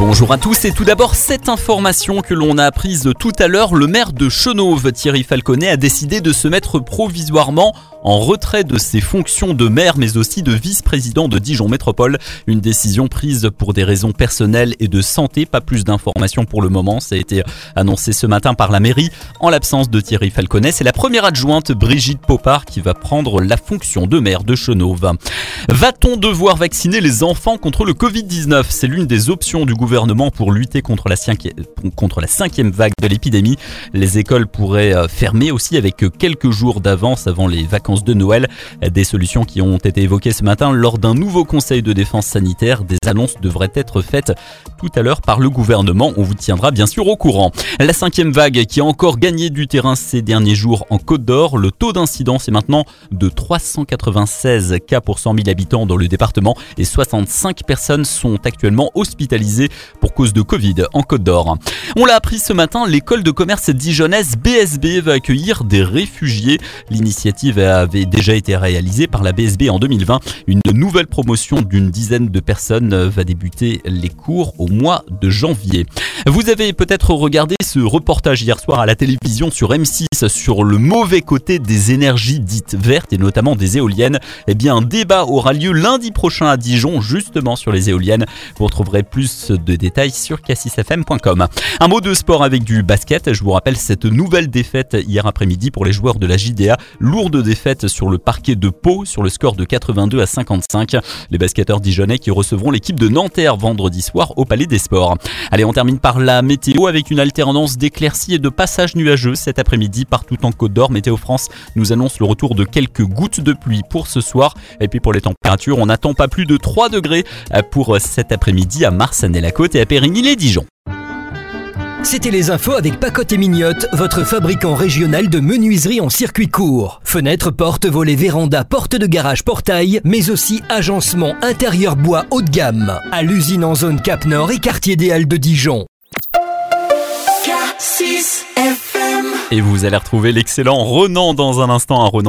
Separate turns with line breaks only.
Bonjour à tous et tout d'abord cette information que l'on a apprise tout à l'heure, le maire de Chenôve, Thierry Falconet, a décidé de se mettre provisoirement en retrait de ses fonctions de maire mais aussi de vice-président de Dijon Métropole. Une décision prise pour des raisons personnelles et de santé, pas plus d'informations pour le moment. Ça a été annoncé ce matin par la mairie. En l'absence de Thierry Falconet, c'est la première adjointe Brigitte Popard qui va prendre la fonction de maire de Chenôve. Va-t-on devoir vacciner les enfants contre le Covid-19 ? C'est l'une des options du gouvernement pour lutter contre la cinquième vague de l'épidémie. Les écoles pourraient fermer aussi avec quelques jours d'avance avant les vacances de Noël. Des solutions qui ont été évoquées ce matin lors d'un nouveau conseil de défense sanitaire. Des annonces devraient être faites tout à l'heure par le gouvernement. On vous tiendra bien sûr au courant. La cinquième vague qui a encore gagné du terrain ces derniers jours en Côte d'Or. Le taux d'incidence est maintenant de 396 cas pour 100 000 habitants dans le département et 65 personnes sont actuellement hospitalisées pour cause de Covid en Côte d'Or. On l'a appris ce matin, l'école de commerce dijonnaise BSB va accueillir des réfugiés. L'initiative avait déjà été réalisée par la BSB en 2020. Une nouvelle promotion d'une dizaine de personnes va débuter les cours au mois de janvier. Vous avez peut-être regardé ce reportage hier soir à la télévision sur M6 sur le mauvais côté des énergies dites vertes et notamment des éoliennes. Eh bien, un débat aura lieu lundi prochain à Dijon justement sur les éoliennes. Vous retrouverez plus de détails sur cassisfm.com. Un mot de sport avec du basket. Je vous rappelle cette nouvelle défaite hier après-midi pour les joueurs de la JDA. Lourde défaite sur le parquet de Pau sur le score de 82-55. Les basketteurs dijonnais qui recevront l'équipe de Nanterre vendredi soir au Palais des Sports. Allez, on termine par la météo avec une alternance d'éclaircies et de passages nuageux cet après-midi partout en Côte d'Or. Météo France nous annonce le retour de quelques gouttes de pluie pour ce soir. Et puis pour les températures, on n'attend pas plus de 3 degrés pour cet après-midi à Marsanne-et-la-Côte et à Périgny-les-Dijon.
C'était les infos avec Pacotte et Mignotte, votre fabricant régional de menuiserie en circuit court. Fenêtres, portes, volets, vérandas, portes de garage, portail, mais aussi agencement intérieur bois haut de gamme. À l'usine en zone Cap Nord et quartier des Halles de Dijon.
Et vous allez retrouver l'excellent Renan dans un instant, un Renan